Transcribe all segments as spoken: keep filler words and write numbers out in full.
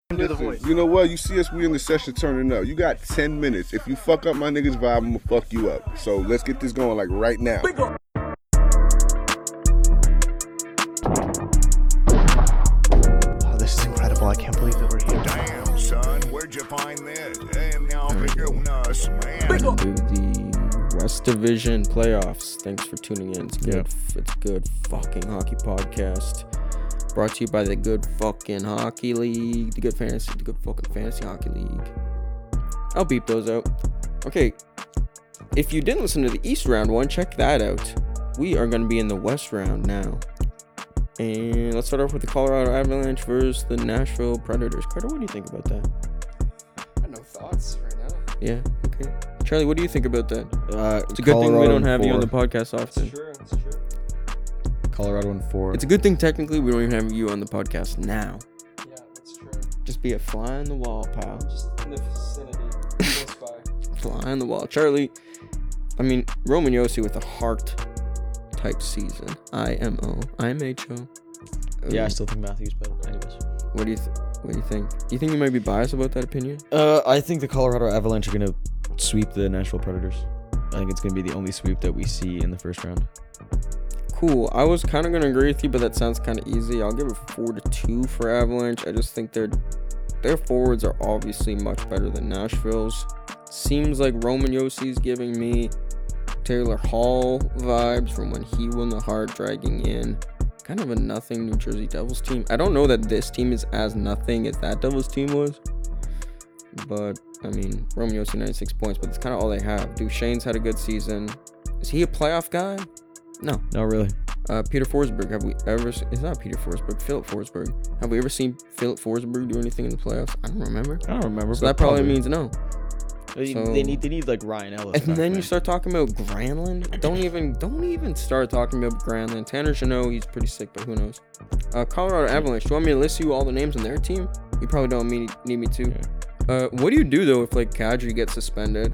Listen, you know what? You see us, we in the session turning up. You got ten minutes. If you fuck up my niggas vibe, I'm gonna fuck you up. So let's get this going like right now. Oh, this is incredible. I can't believe that we're here. Damn, son, where'd you find this? Damn, y'all be doing us, man. To the West Division playoffs. Thanks for tuning in. It's good. Yep. It's good fucking hockey podcast. Brought to you by the Good Fucking Hockey League. The Good Fantasy, the Good Fucking Fantasy Hockey League. I'll beep those out. Okay, if you didn't listen to the East round one, check that out. We are going to be in the West round now. And let's start off with the Colorado Avalanche versus the Nashville Predators. Carter, what do you think about that? I have no thoughts right now. Yeah, okay. Charlie, what do you think about that? Uh, it's a good Colorado thing we don't have four. you on the podcast often. It's true, it's true. Colorado in four. It's a good thing technically we don't even have you on the podcast now. Yeah, that's true. Just be a fly on the wall, pal. Just in the vicinity. Close by. Fly on the wall. Charlie, I mean, Roman Josi with a heart type season. I M O. I M H O. Yeah, I still think Matthews, but anyways. What do you th- What do you think? Do you think you might be biased about that opinion? Uh, I think the Colorado Avalanche are gonna sweep the Nashville Predators. I think it's gonna be the only sweep that we see in the first round. Cool. I was kind of going to agree with you, but that sounds kind of easy. I'll give it four to two for Avalanche. I just think their their forwards are obviously much better than Nashville's. Seems like Roman Josi's giving me Taylor Hall vibes from when he won the Hart, dragging in kind of a nothing New Jersey Devils team. I don't know that this team is as nothing as that Devils team was, but I mean, Roman Josi ninety-six points, but it's kind of all they have. Duchesne's had a good season. Is he a playoff guy? No. Not really. Uh, Peter Forsberg, have we ever seen, it's not Peter Forsberg, Philip Forsberg. Have we ever seen Philip Forsberg do anything in the playoffs? I don't remember. I don't remember. So that probably, probably means no. They, so, they need they need like Ryan Ellis. And back, then man. you start talking about Granlund. Don't even don't even start talking about Granlund. Tanner Jeannot, he's pretty sick, but who knows? Uh, Colorado Avalanche. Do you want me to list you all the names on their team? You probably don't need, need me to. Yeah. Uh, what do you do though if like Kadri gets suspended?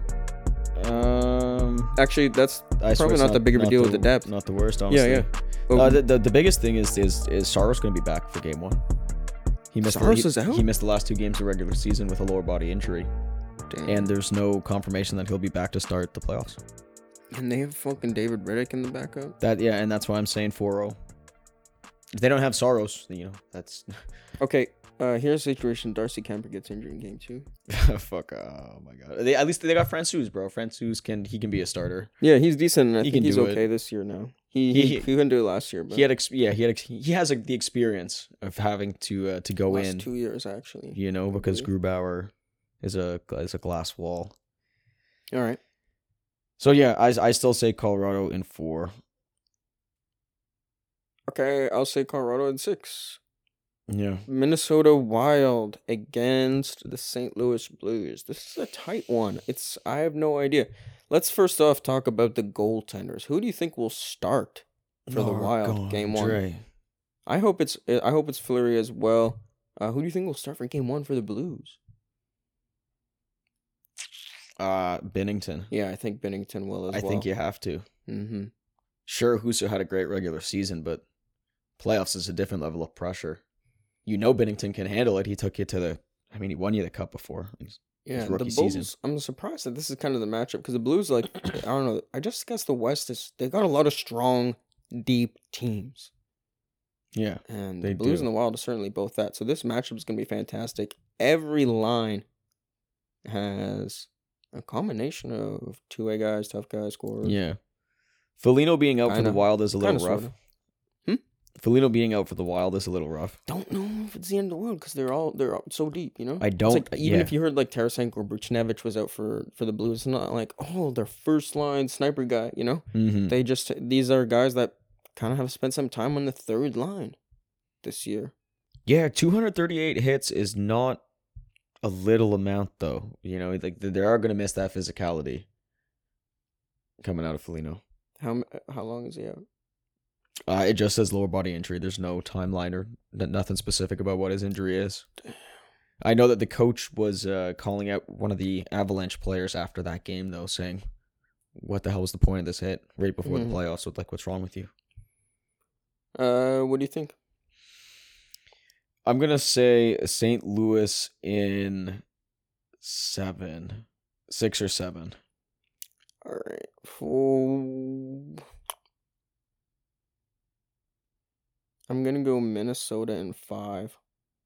Um, actually, that's I probably not, not the big of a deal the, with the depth. Not the worst, honestly. Yeah, yeah. Oh. Uh, the, the the biggest thing is is is Saros going to be back for game one. He missed Saros the, is he, out? he missed the last two games of regular season with a lower body injury. Damn. And there's no confirmation that he'll be back to start the playoffs. And they have fucking David Riddick in the backup. That yeah, and that's why I'm saying four oh. If they don't have Saros, you know, that's okay. Uh, here's a situation: Darcy Kemper gets injured in game two. Fuck! Oh my god! They, at least they got Francouz, bro. Francouz can he can be a starter. Yeah, he's decent. And I he think can he's do okay it. this year now. He he, he he couldn't do it last year, but he had ex- yeah he had ex- he has like, the experience of having to uh, to go last in two years actually. You know, because really? Grubauer is a is a glass wall. All right. So yeah, I I still say Colorado in four. Okay, I'll say Colorado in six. Yeah. Minnesota Wild against the Saint Louis Blues. This is a tight one. It's I have no idea. Let's first off talk about the goaltenders. Who do you think will start for oh, the Wild God, game one? Dre. I hope it's I hope it's Fleury as well. Uh, who do you think will start for game one for the Blues? Uh, Binnington. Yeah, I think Binnington will as I well. think you have to. Mm-hmm. Sure, Husso had a great regular season, but playoffs is a different level of pressure. You know Binnington can handle it. He took you to the, I mean, he won you the cup before. His, yeah, his rookie the Bulls, season. I'm surprised that this is kind of the matchup because the Blues, like, I don't know, I just guess the West is, they got a lot of strong, deep teams. Yeah, and they the Blues do. and the Wild are certainly both that. So this matchup is going to be fantastic. Every line has a combination of two-way guys, tough guys, scorers. Yeah. Foligno being out Kinda. for the Wild is a little Kinda, rough. sorta. Foligno being out for the Wild is a little rough. Don't know if it's the end of the world because they're all they're all so deep, you know. I It's don't. like, even yeah. if you heard like Tarasenko or Buchnevich was out for for the Blues, it's not like oh their first line sniper guy, you know. Mm-hmm. They just these are guys that kind of have spent some time on the third line this year. Yeah, two hundred thirty-eight hits is not a little amount though. You know, like they are going to miss that physicality coming out of Foligno. How how long is he out? Uh, it just says lower body injury. There's no timeline or n- nothing specific about what his injury is. I know that the coach was uh, calling out one of the Avalanche players after that game, though, saying, what the hell was the point of this hit right before Mhm. the playoffs? Like, what's wrong with you? Uh, what do you think? I'm gonna say Saint Louis in seven, six or seven. All right. Oh. I'm gonna go Minnesota in five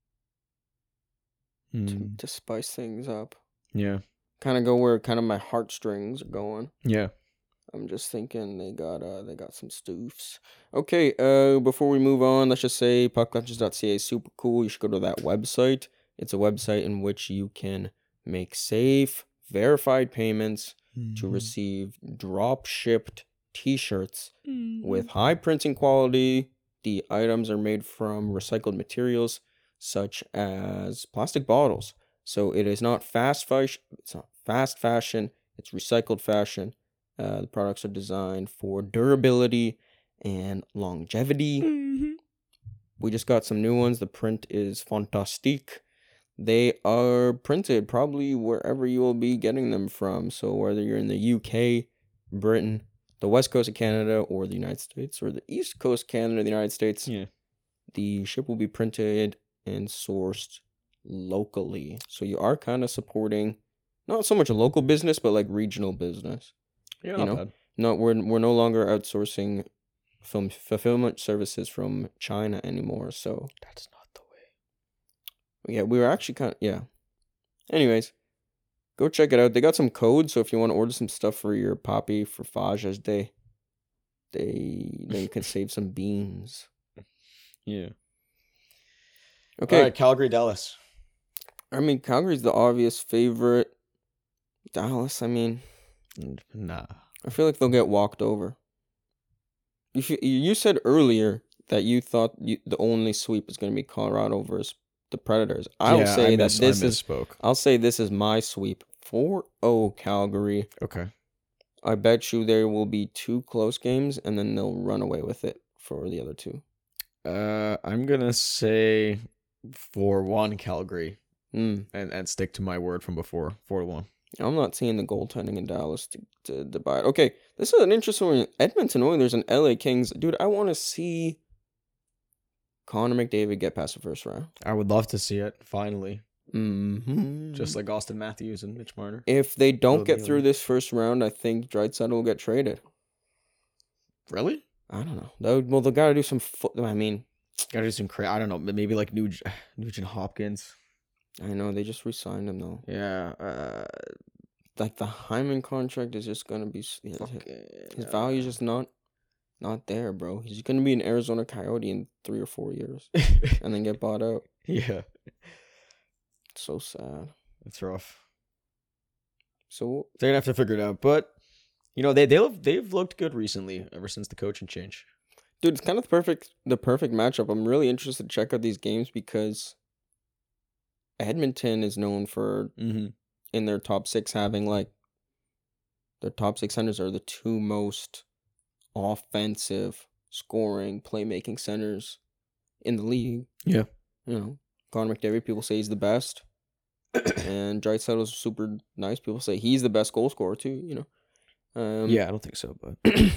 to, Mm, to spice things up. yeah, Kind of go where kind of my heartstrings are going. yeah. I'm just thinking they got uh they got some stoofs. Okay, uh before we move on, let's just say puck lunches dot c a is super cool. You should go to that website. It's a website in which you can make safe, verified payments to receive drop shipped t-shirts with high printing quality. The items are made from recycled materials such as plastic bottles. So it is not fast fashion, it's not fast fashion, it's recycled fashion. Uh, the products are designed for durability and longevity. We just got some new ones. The print is fantastique. They are printed probably wherever you will be getting them from. So whether you're in the U K, Britain, the west coast of Canada, or the United States, or the east coast of Canada, the United States, Yeah. the ship will be printed and sourced locally. So you are kind of supporting not so much a local business, but like regional business. Yeah, You not know? bad. No, we're we're no longer outsourcing film fulfillment services from China anymore. So That's not the way. yeah, we were actually kind of yeah. Anyways, go check it out. They got some codes, so if you want to order some stuff for your poppy for Fajas Day, they then you can save some beans. Yeah. Okay, All right, Calgary, Dallas. I mean Calgary's the obvious favorite. Dallas, I mean, Nah. I feel like they'll get walked over. You f- you said earlier that you thought you, the only sweep is going to be Colorado versus the Predators. I'll Yeah, say I that miss- this I is misspoke. I'll say this is my sweep. four oh Calgary. Okay. I bet you there will be two close games and then they'll run away with it for the other two. Uh, I'm gonna say four one Calgary, Mm. and and stick to my word from before, four to one. I'm not seeing the goaltending in Dallas to, to divide. Okay, this is an interesting one. Edmonton Oilers and L A Kings. Dude, I want to see Connor McDavid get past the first round. I would love to see it finally, Mm-hmm. just like Austin Matthews and Mitch Marner. If they don't Will get be through like- this first round, I think Draisaitl will get traded. Really? I don't know. That would, well, they got to do some. Fo- I mean, Gotta do some cra I don't know. Maybe like Nugent, Nugent Hopkins. I know they just re-signed him though. Yeah. Uh, Like the Hyman contract is just gonna be s- his, fucking, his uh, value is just not not there, bro. He's gonna be an Arizona Coyote in three or four years and then get bought out. yeah, It's so sad. it's rough. So They're gonna have to figure it out, but you know they they've they've looked good recently ever since the coaching change. dude, it's kind of the perfect the perfect matchup. I'm really interested to check out these games because Edmonton is known for Mm-hmm. in their top six having like their top six centers are the two most offensive scoring playmaking centers in the league. Yeah. You know, Connor McDavid, people say he's the best. And Draisaitl's super nice. People say he's the best goal scorer too, you know. Um yeah, I don't think so, but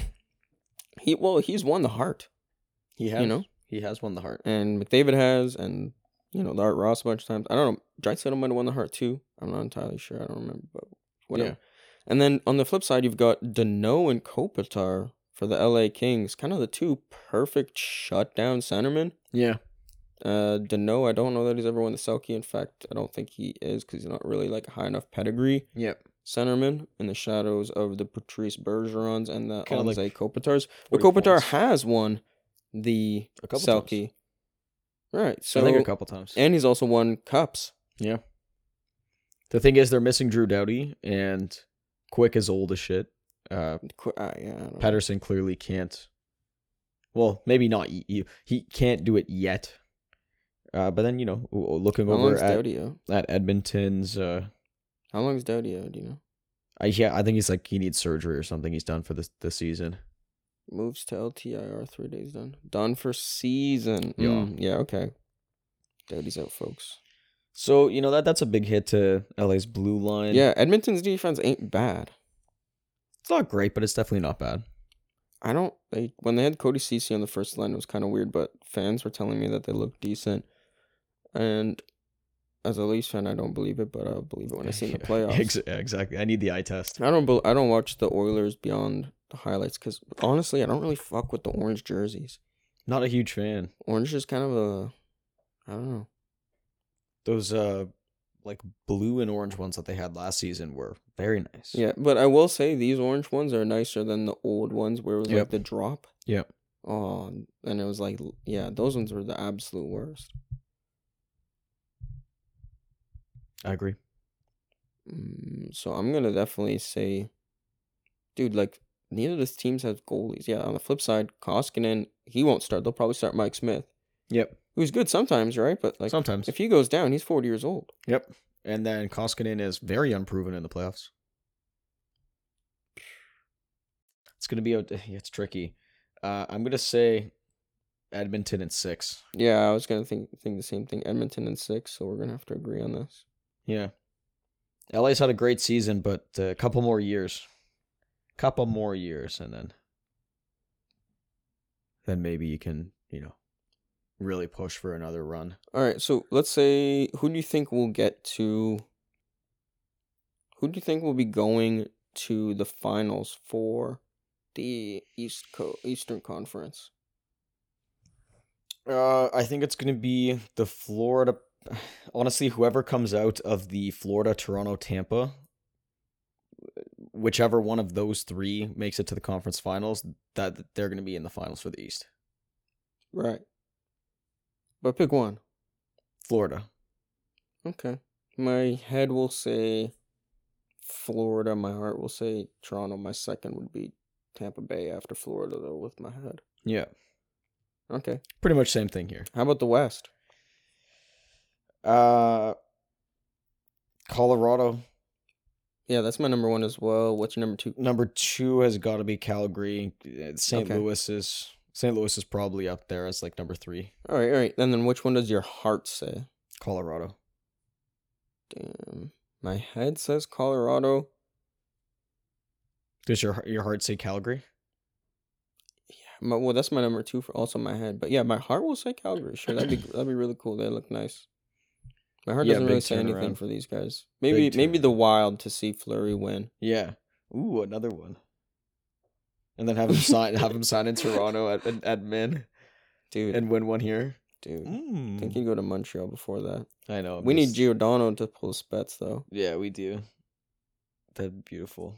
he well, he's won the heart. he has. You know? he has won the heart. And McDavid has, and you know, the Art Ross a bunch of times. I don't know. Draisaitl might have won the heart too. I'm not entirely sure. I don't remember, but whatever. Yeah. And then on the flip side, you've got Danault and Kopitar for the L A Kings. Kind of the two perfect shutdown centermen. Yeah. Uh, Danault, I don't know that he's ever won the Selke. In fact, I don't think he is because he's not really like a high enough pedigree Yep. centerman in the shadows of the Patrice Bergerons and the Kinda like Anze Kopitars. But forty Kopitar points. has won the A couple Selke. times. Right. So I think a couple times. and he's also won cups. Yeah. The thing is, they're missing Drew Doughty, and Quick is old as shit. Uh, Qu- uh, yeah, I don't know. Patterson clearly can't. Well, maybe not. y- y- He can't do it yet. Uh, but then you know, w- w- looking How over long's at, Doughty out? at Edmonton's, uh, How long's Doughty out? Do you know? I yeah, I think he's like he needs surgery or something. He's done for this this season. Moves to L T I R three days done. Done for season. Yeah. Mm, yeah. Okay. Doughty's out, folks. So you know that that's a big hit to L A's blue line. Yeah, Edmonton's defense ain't bad. it's not great, but it's definitely not bad. I don't. They when they had Cody Ceci on the first line, it was kind of weird, but fans were telling me that they looked decent. And as a Leafs fan, I don't believe it, but I'll believe it when I see it in the playoffs. Ex- exactly. I need the eye test. I don't. Bel I don't watch the Oilers beyond the highlights because honestly, I don't really fuck with the orange jerseys. Not a huge fan. Orange is kind of a, I don't know. Those uh, like blue and orange ones that they had last season were very nice. Yeah, but I will say these orange ones are nicer than the old ones where it was Yep. like the drop. Yep. Oh, and it was like, yeah, those ones were the absolute worst. I agree. Mm, so I'm gonna definitely say, dude, like neither of these teams have goalies. Yeah, on the flip side, Koskinen, he won't start. They'll probably start Mike Smith, Yep. who's good sometimes, right? But like Sometimes. if he goes down, he's forty years old. Yep. And then Koskinen is very unproven in the playoffs. It's gonna be a, it's tricky. Uh, I'm gonna say Edmonton in six. Yeah, I was gonna think think the same thing. Edmonton in six, so we're gonna have to agree on this. Yeah. L A's had a great season, but a couple more years. Couple more years, and then then maybe you can, you know, really push for another run. All right, so let's say who do you think will get to? Who do you think will be going to the finals for the East Co- Eastern Conference? Uh, I think it's gonna be the Florida. Honestly, whoever comes out of the Florida, Toronto, Tampa, whichever one of those three makes it to the conference finals, that they're gonna be in the finals for the East. Right. But pick one. Florida. Okay. My head will say Florida. My heart will say Toronto. My second would be Tampa Bay after Florida, though, with my head. Yeah. Okay. Pretty much same thing here. How about the West? Uh, Colorado. Yeah, that's my number one as well. What's your number two? Number two has got to be Calgary. Saint Okay. Louis is Saint Louis is probably up there as like number three. All right, all right. And then which one does your heart say? Colorado. Damn. My head says Colorado. Does your your heart say Calgary? My, well, that's my number two for also my head. But yeah, my heart will say Calgary. Sure, that'd be that'd be really cool. They look nice. My heart Yeah, doesn't really big say anything turnaround. for these guys. Maybe Big maybe turnaround. the Wild to see Fleury win. Yeah. Ooh, another one. And then have him sign have him sign in Toronto at at, at Min Dude, and win one here. dude. I Mm. think he'd go to Montreal before that. I know. We need this- Giordano to pull Spets though. Yeah, we do. That'd be beautiful.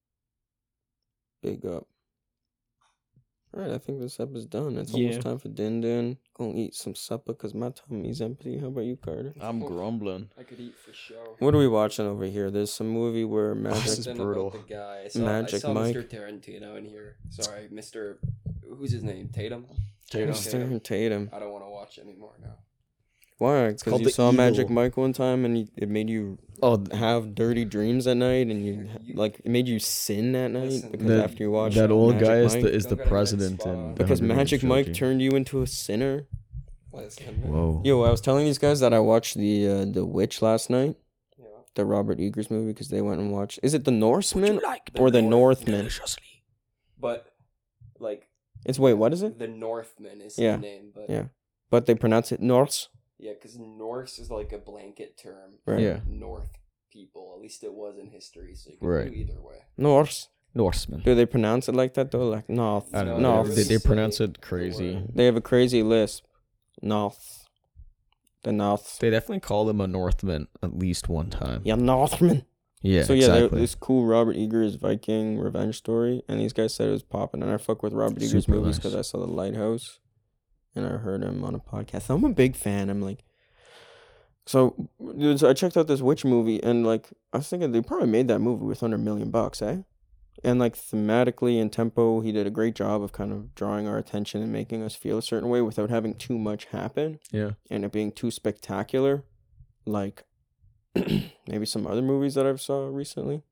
Big up. All right, I think this episode's done. It's Yeah. almost time for din din. Gonna eat some supper because my tummy's empty. How about you, Carter? I'm grumbling. I could eat for show. What are we watching over here? There's some movie where this Magic. is Something brutal. about the guy. I saw, Magic I saw Mike. Mister Tarantino in here. Sorry, Mister Who's his name? Tatum? Tatum. Mister Tatum. I don't want to watch anymore now. Why? Because called you The saw Magic Eagle. Mike one time and you, it made you Oh, have dirty dreams at night, and you You- like it made you sin at night Listen, because that- after you watched that old Magic guy is Mike, the is the Don't get a good president spot. in because the Hunger Magic Games Mike trilogy. turned you into a sinner. Listen, Whoa. Yo, I was telling these guys that I watched the uh, the Witch last night, Yeah. the Robert Eggers movie, because they went and watched. Is it the Norseman The or the North- Northman? But, like, It's wait, what is it? the Northman is Yeah. the name. But Yeah. But they pronounce it Norse. Yeah, because Norse is like a blanket term. Right. for Yeah. North people. At least it was in history, so you can Right. do either way. Norse. Norseman. Do they pronounce it like that though? Like North. I don't No, know. North. They, they say pronounce it the crazy. word. They have a crazy lisp. North. The North. They definitely called him a Northman at least one time. Yeah, Northman. Yeah, So yeah, there- exactly. this cool Robert Eggers Viking revenge story, and these guys said it was popping. And I fuck with Robert Eggers Super movies nice. because I saw The Lighthouse, and I heard him on a podcast. I'm a big fan. I'm like, so dude, so I checked out this witch movie, and like I was thinking they probably made that movie with under a million bucks, eh? And like thematically and tempo, he did a great job of kind of drawing our attention and making us feel a certain way without having too much happen Yeah. and it being too spectacular, like maybe some other movies that I've saw recently.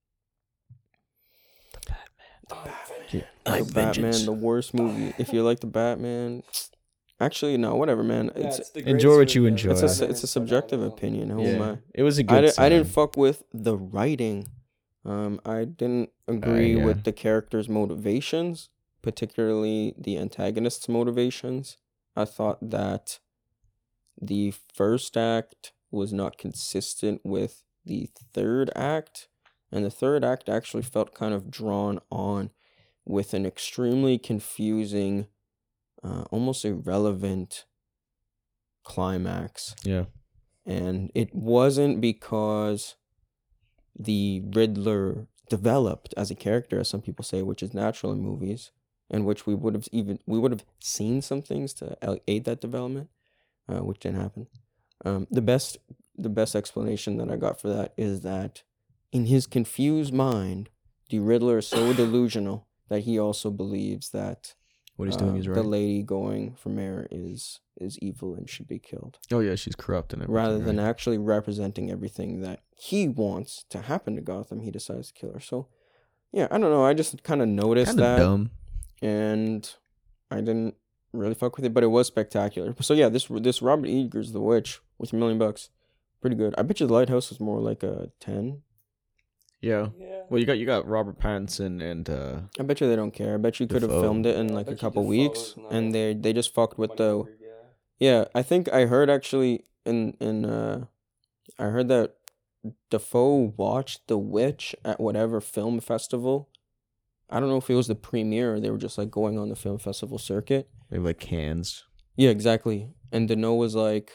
Yeah. The Batman, the worst movie. If you like the Batman, actually no, whatever, man. Yeah, It's it's the enjoy greatest what you movie enjoy. ever. it's a Batman it's a is subjective phenomenal. opinion. Who Yeah. am I? It was a good I, di- I didn't sign. fuck with the writing. Um, I didn't agree yeah. with the characters' motivations, particularly the antagonist's motivations. I thought that the first act was not consistent with the third act, and the third act actually felt kind of drawn on with an extremely confusing, uh, almost irrelevant climax. Yeah. And it wasn't because the Riddler developed as a character, as some people say, which is natural in movies, and which we would have even we would have seen some things to aid that development, uh, which didn't happen. Um, the best the best explanation that I got for that is that in his confused mind, the Riddler is so delusional that he also believes that What he's uh, doing is right. the lady going for mayor is is evil and should be killed, Oh yeah, she's corrupt and everything. rather than right? actually representing everything that he wants to happen to Gotham. He decides to kill her. So, yeah, I don't know. I just kind of noticed Kinda that, dumb. and I didn't really fuck with it, but it was spectacular. So yeah, this this Robert Eggers The Witch with a million bucks, pretty good. I bet you The Lighthouse was more like a ten. Yeah. Yeah. Well, you got you got Robert Pattinson and uh I bet you they don't care. I bet you could have Defoe. filmed it in Yeah, I like a bet you couple Defoe's weeks, not and they they just fucked with the. Money hungry guy. Yeah, I think I heard actually in in uh, I heard that Defoe watched The Witch at whatever film festival. I don't know if it was the premiere or they were just like going on the film festival circuit. they have like cans. Yeah, exactly. And Deneau was like,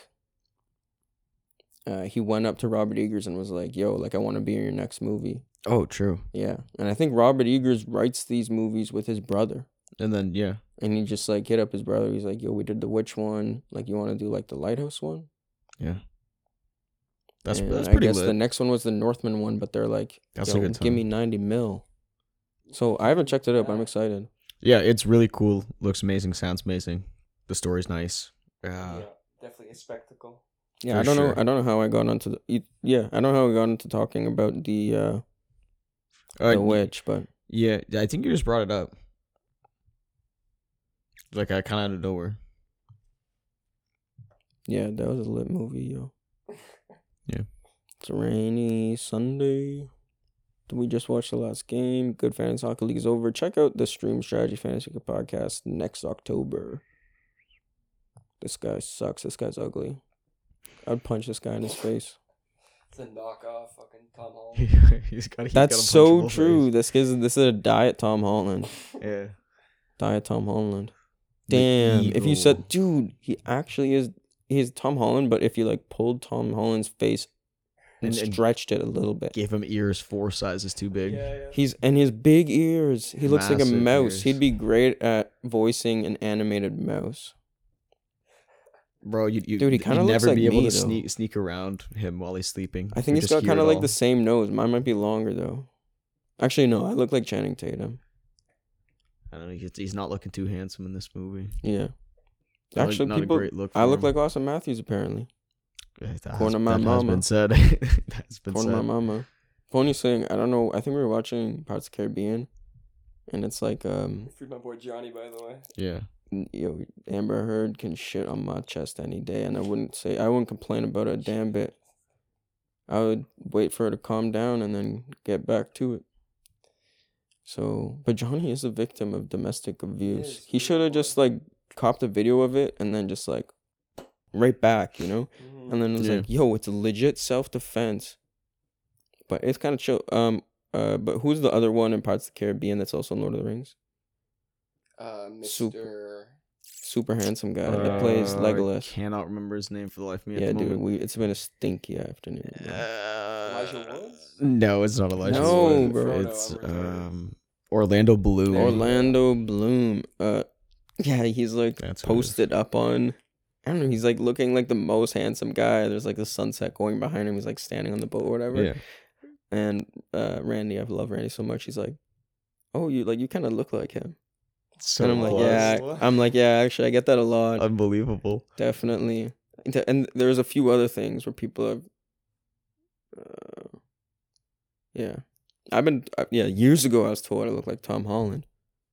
uh, he went up to Robert Eggers and was like, "Yo, like I want to be in your next movie." Oh, true. Yeah, and I think Robert Eggers writes these movies with his brother. And then yeah, And he just like hit up his brother. He's like, "Yo, we did the Witch one. Like, you want to do like the Lighthouse one?" yeah. That's And that's I pretty guess lit. the next one was the Northman one, but they're like, That's "Yo, a good give time. me ninety mil." So I haven't checked it up. I'm Yeah. excited. Yeah, it's really cool. Looks amazing. Sounds amazing. The story's nice. Uh, Yeah, definitely a spectacle. Yeah, For I don't know. sure. I don't know how I got onto the. y- Yeah, I don't know how I got into talking about the uh, uh, the Witch, but Yeah, I think you just brought it up. Like I kind of out of nowhere. yeah, that was a lit movie, yo. Yeah. It's a rainy Sunday. We just watched the last game. Good Fantasy Hockey League is over. Check out the Stream Strategy Fantasy Hockey podcast next October. This guy sucks. This guy's ugly. I'd punch this guy in his face. It's a knockoff fucking Tom Holland. he's got. He's That's got a so punchable true. face. This is this is a diet Tom Holland. Yeah. Diet Tom Holland. The Damn. If you eagle. said, dude, he actually is. He's Tom Holland, but if you like pulled Tom Holland's face and, And- and- stretched it a little bit, Gave him ears four sizes too big. Yeah, yeah. he's and his big ears. He looks like a Massive mouse. ears. He'd be great at voicing an animated mouse. Bro, you you Dude, he you'd kinda looks never like be able me, to though. sneak sneak around him while he's sleeping. I You think he's just got hear kind of it like all. the same nose. Mine might be longer though. Actually, no. I look like Channing Tatum. I don't know. He's, he's not looking too handsome in this movie. Yeah. Not a- Actually, not a people. great look I for look him. like Austin Matthews apparently. Yeah, that According has, to my that has mama. been said. That's been According to my said. mama. Funny thing, I don't know. I think we were watching Pirates of the Caribbean, and it's like um. Free my boy Johnny, by the way. Yeah. Yo, Amber Heard can shit on my chest any day, and I wouldn't say I wouldn't complain about it a damn bit. I would wait for her to calm down and then get back to it. So, but Johnny is a victim of domestic abuse. is, He he's should have a just boy. like copped a video of it and then just like right back, you know. Mhm. And then it was Yeah. like, yo, it's a legit self defense. But it's kind of chill. Um, uh, but who's the other one in Pirates of the Caribbean that's also in Lord of the Rings? Uh, Mister Super- Super handsome guy that plays Uh, I Legolas. cannot remember his name for the life of me. Yeah, at the dude, moment. we it's been a stinky afternoon. bro. Elijah Uh, Woods? No, it's not Elijah No, Wood. bro. It's Frodo, I'm retarded. um Orlando Bloom. Orlando Bloom. Uh, yeah, he's like That's who it is. posted up on. I don't know. He's like looking like the most handsome guy. There's like the sunset going behind him. He's like standing on the boat or whatever. Yeah. And uh, Randy, I love Randy so much. He's like, "Oh, you like you kind of look like him." So and I'm like, close. "Yeah." I'm like, "Yeah." Actually, I get that a lot. Unbelievable. Definitely. And there's a few other things where people have. Uh, yeah, I've been uh, yeah years ago I was told I looked like Tom Holland.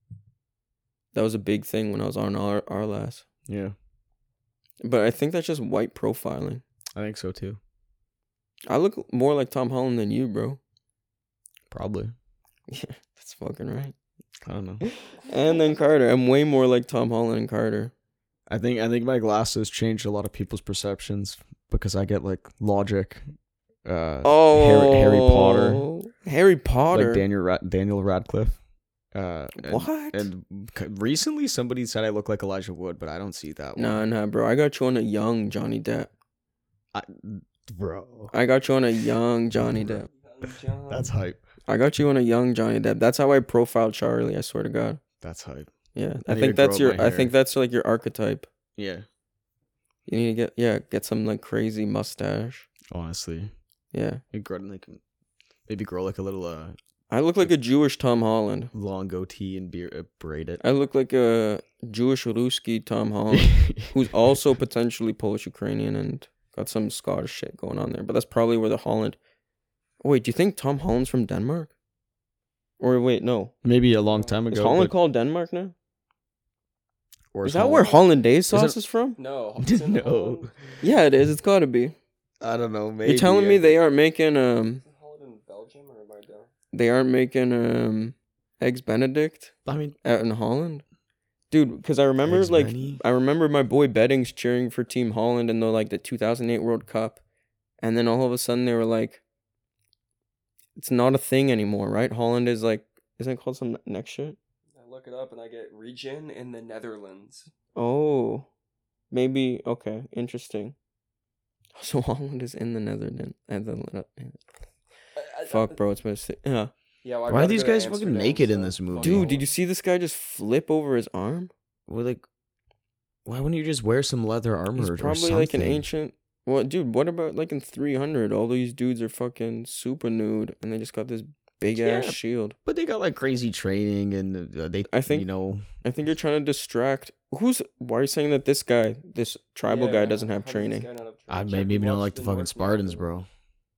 That was a big thing when I was on our our last. Yeah. But I think that's just white profiling. I think so too. I look more like Tom Holland than you, bro. Probably. Yeah, that's fucking right. I don't know. And then Carter. I'm way more like Tom Holland and Carter. I think I think my glasses changed a lot of people's perceptions because I get like logic. Uh, Oh, Harry, Harry Potter, Harry Potter. like Daniel Rad- Daniel Radcliffe. Uh, and, What? And c- recently, somebody said I look like Elijah Wood, but I don't see that. Nah, one. nah, bro. I got you on a young Johnny Depp. I, bro, I got you on a young Johnny Depp. that's hype. I got you on a young Johnny Depp. That's how I profiled Charlie. I swear to God. That's hype. Yeah, I I need think to grow that's up your. my I hair. think that's like your archetype. Yeah, You need to get yeah, get some like crazy mustache. honestly, Yeah, maybe grow like maybe grow like a little uh I look like a Jewish Tom Holland. long goatee and beard, uh, braid it. I look like a Jewish Ruski Tom Holland, who's also potentially Polish Ukrainian and got some Scottish shit going on there. But that's probably where the Holland. Oh, wait, do you think Tom Holland's from Denmark? Or wait, no. Maybe a long time Is ago. Holland but- called Denmark now? or Is that where Hollandaise sauce it- is from? No. No. Yeah, it is. It's got to be. I don't know. Maybe You're telling I me they think- aren't making um Holland in Belgium or am I down? they aren't making um eggs Benedict I mean, out in Holland? Dude, because I remember Eggs like Benny? I remember my boy Beddings cheering for Team Holland in the like the two thousand eight World Cup, and then all of a sudden they were like, it's not a thing anymore, right? Holland is like, isn't it called some next shit? I look it up and I get region in the Netherlands. Oh, maybe okay, interesting. So Holland is in the Netherlands. And the fuck, bro, it's missing. Yeah, Yeah, well, I'd why are rather these go to guys fucking Amsterdam, naked in so this movie? fuck dude, Holland. did you see this guy just flip over his arm? well, like, why wouldn't you just wear some leather armor He's or probably something? like an ancient. What, dude? What about like in three hundred? All these dudes are fucking super nude, and they just got this big ass Yeah. shield. But they got like crazy training, and uh, they, I think- you know, I think you're trying to distract. Who's? Why are you saying that this guy, this tribal guy, Yeah, doesn't have how does this training? guy not have I training? maybe Check, maybe don't watch like the the fucking North Spartans, American- bro.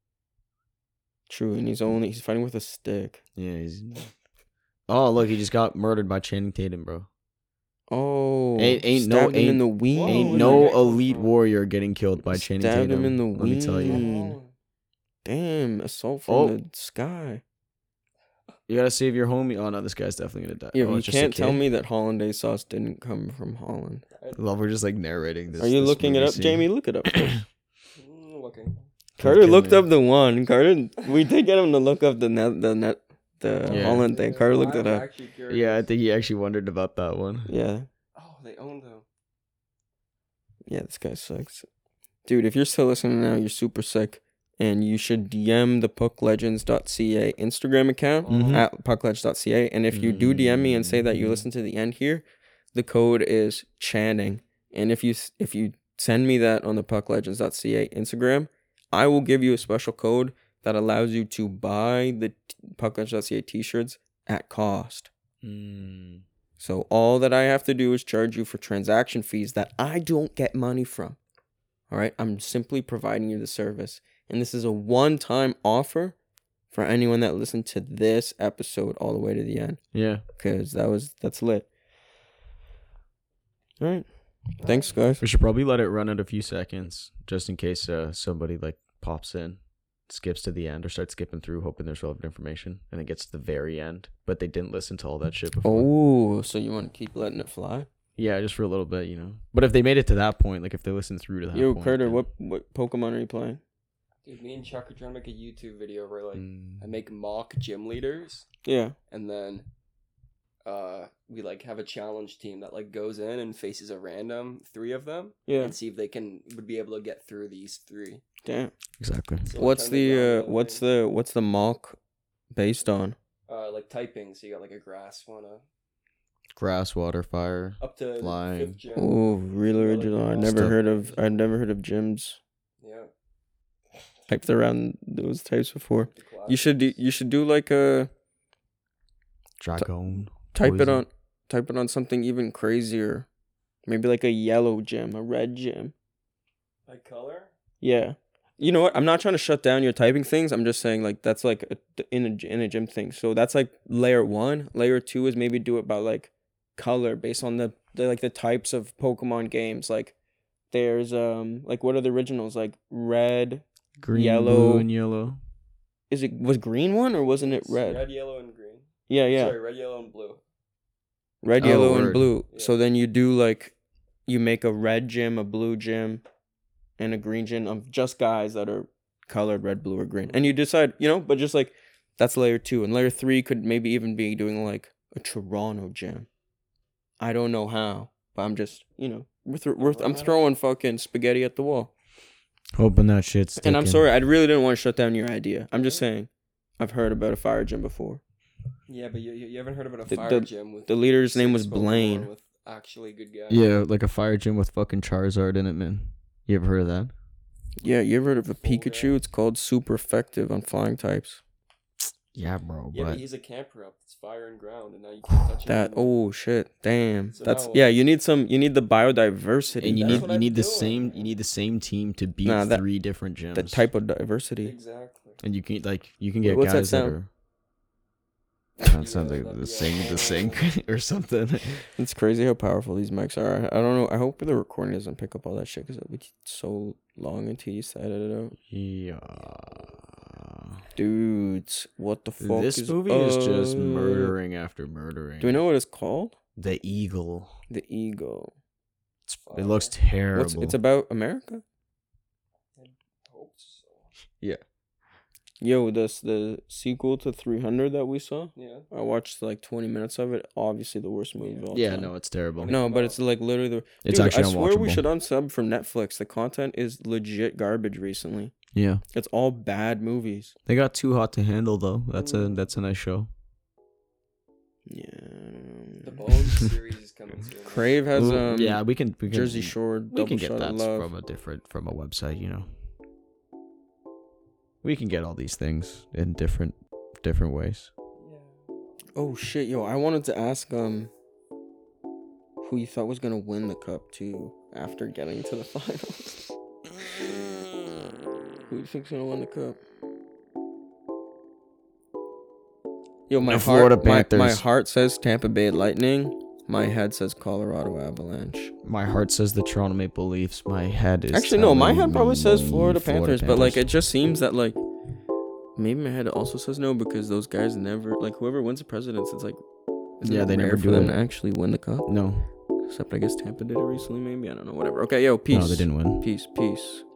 True, and he's only he's fighting with a stick. Yeah, he's. Oh, look, he just got murdered by Channing Tatum, bro. Oh, Ain't- ain't no- stabbed him in ain't- the ween. Whoa, Ain't where'd no that guy come elite from? warrior getting killed by Channing Stabbed Tatum. him in the let me tell you. ween. Damn, assault from Oh. the sky. You gotta save your homie. Oh no, this guy's definitely gonna die. Yeah, oh, but you it's just a can't tell kid? me that hollandaise sauce didn't come from Holland. Love, we're just like narrating this. Are you this looking it movie up, scene. Jamie? Look it up. Mm, looking. Carter kill looked me. up the one. Carter, we did get him to look up the net, the net, the Yeah. Holland thing. Carter looked it I'm up. actually curious. Yeah, I think he actually wondered about that one. Yeah, Oh, they own them. yeah, this guy sucks, dude. If you're still listening now, you're super sick, and you should D M the puck legends dot c a Instagram account Mhm. at puck legends dot c a, and if you do D M me and say that you Mhm. listen to the end here, the code is Channing, and if you s- if you send me that on the puck legends dot c a Instagram, I will give you a special code that allows you to buy the t- puck legends dot c a t-shirts at cost. Mm. So all that I have to do is charge you for transaction fees that I don't get money from. All right, I'm simply providing you the service, and this is a one-time offer for anyone that listened to this episode all the way to the end, Yeah. because that was that's lit. All right, thanks guys. We should probably let it run out a few seconds just in case uh, somebody like pops in, skips to the end, or starts skipping through hoping there's relevant information, and it gets to the very end, but they didn't listen to all that shit before. Oh, so you want to keep letting it fly? Yeah, just for a little bit, you know. But if they made it to that point, like if they listened through to that Yo, point. Carter, then- what what Pokemon are you playing? Dude, me and Chuck are trying to make a YouTube video where like Mm. I make mock gym leaders, Yeah. and then uh we like have a challenge team that like goes in and faces a random three of them Yeah. and see if they can would be able to get through these three. Damn. Exactly. So we're What's trying to the ground uh, out what's thing. the what's the mock based on? uh like typing? So you got like a grass one, uh, Grass, water, fire. up to Flying. fifth gym. Oh, really Yeah, like original. I mock never stuff. heard of I'd never heard of gyms Yeah. typed around those types before. the You should do, classes. you should do like a Dragon. type it Poison. on type it on something even crazier. Maybe like a yellow gym, a red gym. By color. Yeah. You know what? I'm not trying to shut down your typing things. I'm just saying like that's like a, in a g- in a gym thing. So that's like layer one. Layer two is maybe do it by like color based on the, the like the types of Pokemon games. Like there's um like what are the originals like red? Green, yellow- blue, and yellow. Is it was green one or wasn't it It's red? Red, yellow, and green. Yeah, yeah. Sorry, red, yellow, and blue. Red, Oh, yellow, and word. blue. Yeah. So then you do like you make a red gym, a blue gym, and a green gym of just guys that are colored red, blue, or green. And you decide, you know, but just like that's layer two. And layer three could maybe even be doing like a Toronto gym. I don't know how, but I'm just, you know, we're th- we're th- I'm throwing fucking spaghetti at the wall. Hoping that shit's And I'm sticking. sorry, I really didn't want to shut down your idea. I'm just saying, I've heard about a fire gym before. Yeah, but you, you you haven't heard about a The- fire the- gym with The leader's name was six foot four Blaine. with actually good guys. Yeah, like a fire gym with fucking Charizard in it, man. You ever heard of that? Yeah, you ever heard of a Full Pikachu? guy. It's called super effective on flying types. Yeah, bro. Yeah, but but he's a camper up. It's fire and ground, and now you can't touch him That anymore. oh shit, damn. So That's now- yeah. You need some. You need the biodiversity. and you That's need what you I'm need the doing. same you need the same team to beat Nah, that- three different gyms. the type of diversity. Exactly. and you can like you can Wait, get what's that guys that, sound? are. That sounds Yeah, like that'd the be sing the all- sing or something. It's crazy how powerful these mics are. I, I don't know. I hope the recording doesn't pick up all that shit because it'll be so long and tedious to edit it out. Yeah. Dudes, what the fuck This is movie is just up? murdering after murdering. Do we know what it's called? The Eagle? The Eagle. It's, it looks terrible. What's it's about America? Hope so. Yo, this the sequel to three hundred that we saw. Yeah. I watched like twenty minutes of it. Obviously, the worst movie of all Yeah, time. no, it's terrible. No, but it's like literally the. It's Dude, actually I swear we unwatchable. should unsub from Netflix. The content is legit garbage recently. Yeah, It's all bad movies. they got Too Hot to Handle though. That's a that's a nice show. Yeah. The Bones series is coming soon. Crave has Ooh, um. yeah, we can we can Jersey Shore. we Double can get Shot that of Love. from a different from a website. You know, we can get all these things in different different ways. Oh shit, yo! I wanted to ask um. Who you thought was gonna win the cup too after getting to the finals? Who do you think's gonna win the cup? Yo, my The heart, Florida my, my Panthers. heart says Tampa Bay Lightning. My head says Colorado Avalanche. My heart says the Toronto Maple Leafs. My head is Actually, no, my telling head probably says me Florida Panthers, but like it Panthers. just seems that like maybe my head also says no because those guys never like whoever wins the presidents. It's like isn't Yeah, it they rare never for do them it. to actually win the cup. No, Except I guess Tampa did it recently. Maybe I don't know. Whatever. Okay, yo, peace. no, they didn't win. Peace, peace.